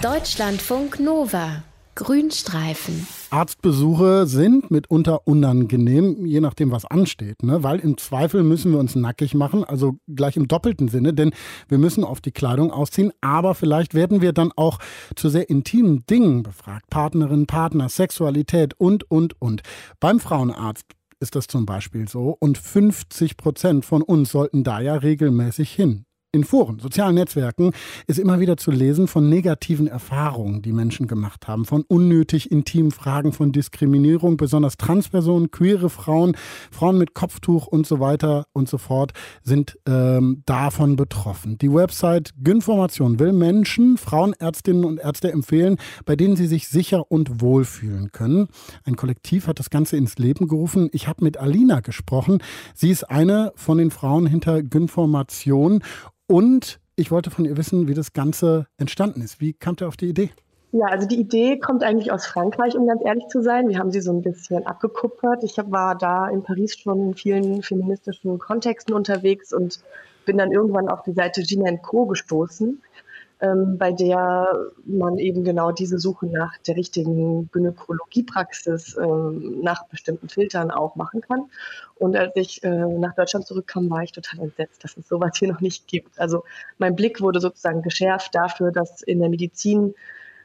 Deutschlandfunk Nova. Grünstreifen. Arztbesuche sind mitunter unangenehm, je nachdem, was ansteht, ne? Weil im Zweifel müssen wir uns nackig machen, also gleich im doppelten Sinne, denn wir müssen oft die Kleidung ausziehen, aber vielleicht werden wir dann auch zu sehr intimen Dingen befragt. Partnerin, Partner, Sexualität und. Beim Frauenarzt ist das zum Beispiel so und 50% von uns sollten da ja regelmäßig hin. In Foren, sozialen Netzwerken ist immer wieder zu lesen von negativen Erfahrungen, die Menschen gemacht haben, von unnötig intimen Fragen, von Diskriminierung, besonders Transpersonen, queere Frauen, Frauen mit Kopftuch und so weiter und so fort sind davon betroffen. Die Website Gynformation will Menschen, Frauenärztinnen und Ärzte empfehlen, bei denen sie sich sicher und wohl fühlen können. Ein Kollektiv hat das Ganze ins Leben gerufen. Ich habe mit Alina gesprochen. Sie ist eine von den Frauen hinter Gynformation. Und ich wollte von ihr wissen, wie das Ganze entstanden ist. Wie kam ihr auf die Idee? Ja, also die Idee kommt eigentlich aus Frankreich, um ganz ehrlich zu sein. Wir haben sie so ein bisschen abgekupfert. Ich war da in Paris schon in vielen feministischen Kontexten unterwegs und bin dann irgendwann auf die Seite Gina & Co. gestoßen, bei der man eben genau diese Suche nach der richtigen Gynäkologiepraxis nach bestimmten Filtern auch machen kann. Und als ich nach Deutschland zurückkam, war ich total entsetzt, dass es sowas hier noch nicht gibt. Also mein Blick wurde sozusagen geschärft dafür, dass in der Medizin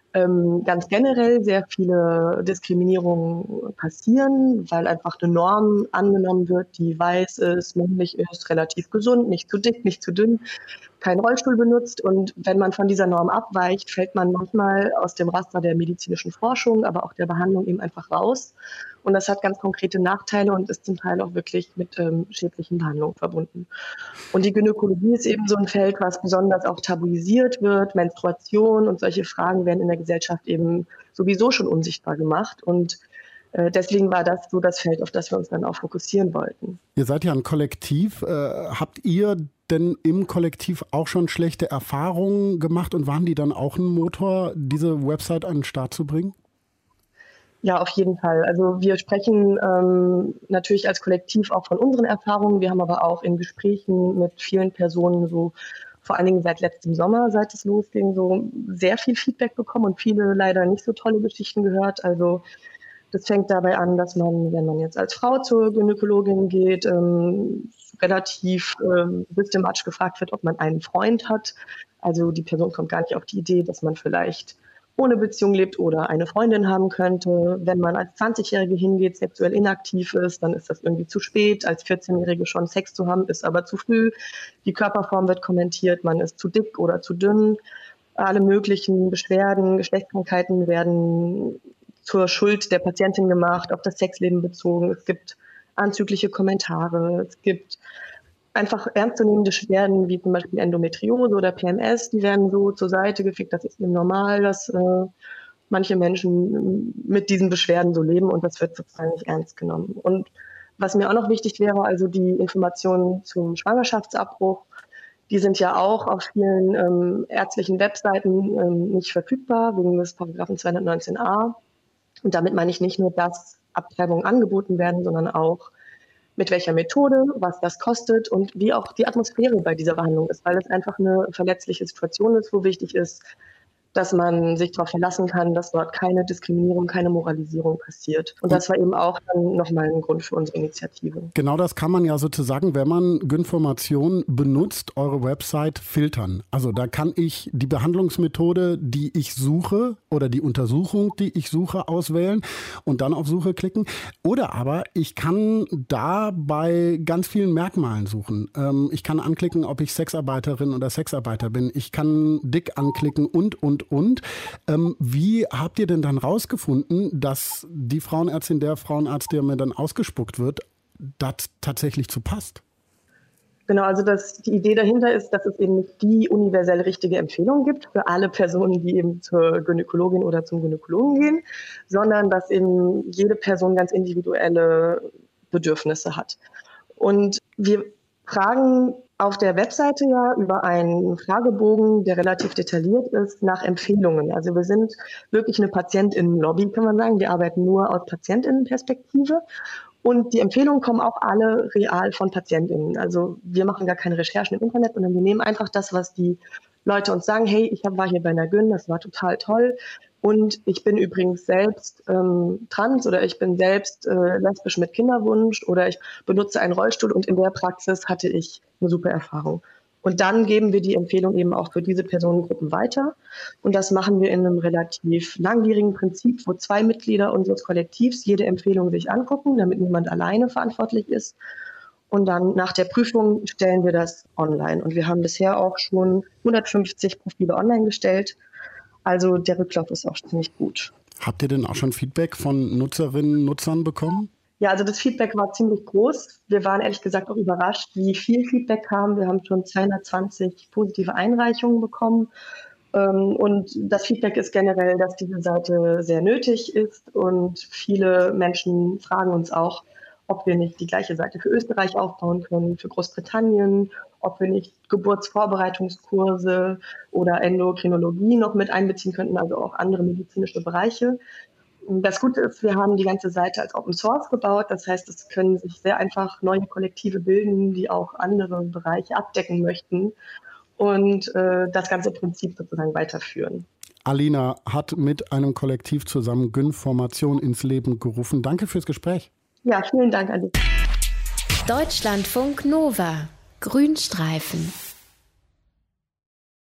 ganz generell sehr viele Diskriminierungen passieren, weil einfach eine Norm angenommen wird, die weiß ist, männlich ist, relativ gesund, nicht zu dick, nicht zu dünn, keinen Rollstuhl benutzt. Und wenn man von dieser Norm abweicht, fällt man manchmal aus dem Raster der medizinischen Forschung, aber auch der Behandlung eben einfach raus. Und das hat ganz konkrete Nachteile und ist zum Teil auch wirklich mit schädlichen Behandlungen verbunden. Und die Gynäkologie ist eben so ein Feld, was besonders auch tabuisiert wird. Menstruation und solche Fragen werden in der Gesellschaft eben sowieso schon unsichtbar gemacht. Und deswegen war das so das Feld, auf das wir uns dann auch fokussieren wollten. Ihr seid ja ein Kollektiv. Habt ihr denn im Kollektiv auch schon schlechte Erfahrungen gemacht und waren die dann auch ein Motor, diese Website an den Start zu bringen? Ja, auf jeden Fall. Also wir sprechen natürlich als Kollektiv auch von unseren Erfahrungen. Wir haben aber auch in Gesprächen mit vielen Personen so vor allen Dingen seit letztem Sommer, seit es losging, so sehr viel Feedback bekommen und viele leider nicht so tolle Geschichten gehört. Also das fängt dabei an, dass man, wenn man jetzt als Frau zur Gynäkologin geht, relativ systematisch gefragt wird, ob man einen Freund hat. Also die Person kommt gar nicht auf die Idee, dass man vielleicht ohne Beziehung lebt oder eine Freundin haben könnte. Wenn man als 20-Jährige hingeht, sexuell inaktiv ist, dann ist das irgendwie zu spät. Als 14-Jährige schon Sex zu haben, ist aber zu früh. Die Körperform wird kommentiert, man ist zu dick oder zu dünn. Alle möglichen Beschwerden, Geschlechtskrankheiten werden zur Schuld der Patientin gemacht, auf das Sexleben bezogen. Es gibt anzügliche Kommentare, es gibt einfach ernstzunehmende Beschwerden wie zum Beispiel Endometriose oder PMS, die werden so zur Seite gefickt. Das ist eben normal, dass manche Menschen mit diesen Beschwerden so leben und das wird sozusagen nicht ernst genommen. Und was mir auch noch wichtig wäre, also die Informationen zum Schwangerschaftsabbruch, die sind ja auch auf vielen ärztlichen Webseiten nicht verfügbar, wegen des Paragraphen 219a. Und damit meine ich nicht nur, dass Abtreibungen angeboten werden, sondern auch mit welcher Methode, was das kostet und wie auch die Atmosphäre bei dieser Behandlung ist, weil es einfach eine verletzliche Situation ist, wo wichtig ist, dass man sich darauf verlassen kann, dass dort keine Diskriminierung, keine Moralisierung passiert. Und das war eben auch dann nochmal ein Grund für unsere Initiative. Genau das kann man ja sozusagen, wenn man Gynformation benutzt, eure Website filtern. Also da kann ich die Behandlungsmethode, die ich suche oder die Untersuchung, die ich suche, auswählen und dann auf Suche klicken. Oder aber ich kann da bei ganz vielen Merkmalen suchen. Ich kann anklicken, ob ich Sexarbeiterin oder Sexarbeiter bin. Ich kann dick anklicken und. Wie habt ihr denn dann rausgefunden, dass die Frauenärztin, der Frauenarzt, der mir dann ausgespuckt wird, das tatsächlich zu passt? Genau, also die Idee dahinter ist, dass es eben nicht die universell richtige Empfehlung gibt für alle Personen, die eben zur Gynäkologin oder zum Gynäkologen gehen, sondern dass eben jede Person ganz individuelle Bedürfnisse hat. Und wir fragen auf der Webseite ja über einen Fragebogen, der relativ detailliert ist, nach Empfehlungen. Also wir sind wirklich eine Patientinnenlobby, kann man sagen. Wir arbeiten nur aus Patientinnenperspektive. Und die Empfehlungen kommen auch alle real von PatientInnen. Also wir machen gar keine Recherchen im Internet, sondern wir nehmen einfach das, was die Leute uns sagen, hey, war hier bei einer Gyn, das war total toll. Und ich bin übrigens selbst trans oder ich bin selbst lesbisch mit Kinderwunsch oder ich benutze einen Rollstuhl und in der Praxis hatte ich eine super Erfahrung. Und dann geben wir die Empfehlung eben auch für diese Personengruppen weiter. Und das machen wir in einem relativ langwierigen Prinzip, wo 2 Mitglieder unseres Kollektivs jede Empfehlung sich angucken, damit niemand alleine verantwortlich ist. Und dann nach der Prüfung stellen wir das online. Und wir haben bisher auch schon 150 Profile online gestellt. Also der Rücklauf ist auch ziemlich gut. Habt ihr denn auch schon Feedback von Nutzerinnen und Nutzern bekommen? Ja, also das Feedback war ziemlich groß. Wir waren ehrlich gesagt auch überrascht, wie viel Feedback kam. Wir haben schon 220 positive Einreichungen bekommen. Und das Feedback ist generell, dass diese Seite sehr nötig ist. Und viele Menschen fragen uns auch, ob wir nicht die gleiche Seite für Österreich aufbauen können, für Großbritannien, ob wir nicht Geburtsvorbereitungskurse oder Endokrinologie noch mit einbeziehen könnten, also auch andere medizinische Bereiche. Das Gute ist, wir haben die ganze Seite als Open Source gebaut. Das heißt, es können sich sehr einfach neue Kollektive bilden, die auch andere Bereiche abdecken möchten und das ganze Prinzip sozusagen weiterführen. Alina hat mit einem Kollektiv zusammen Gyn-Formation ins Leben gerufen. Danke fürs Gespräch. Ja, vielen Dank an dich. Deutschlandfunk Nova. Grünstreifen.